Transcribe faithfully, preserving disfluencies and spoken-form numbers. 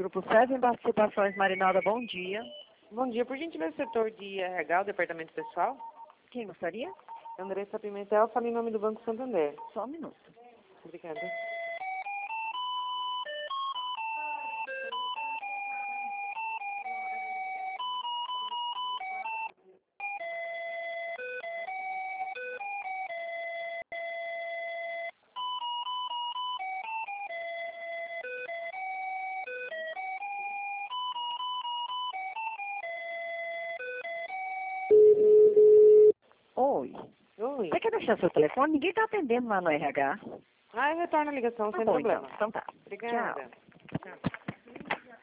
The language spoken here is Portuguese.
Grupo Seven Participações Marinalda, bom dia. Bom dia, por gentileza, setor de R H, o departamento pessoal. Quem gostaria? Andressa Pimentel, fala em nome do Banco Santander. Só um minuto. Obrigada. Oi. Oi. Você quer deixar seu telefone? Ninguém está atendendo lá no R H. Ah, eu retorno a ligação, Tá sem bom, problema. então. Então tá. Obrigada. Tchau. Tchau.